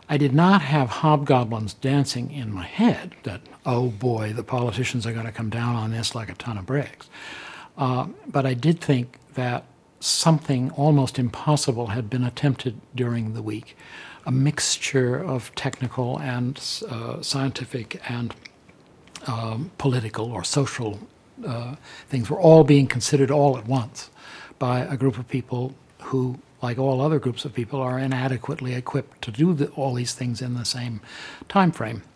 I did not have hobgoblins dancing in my head that, oh boy, the politicians are going to come down on this like a ton of bricks. But I did think that something almost impossible had been attempted during the week. A mixture of technical and scientific and political or social things were all being considered all at once by a group of people who, like all other groups of people, are inadequately equipped to do all these things in the same time frame.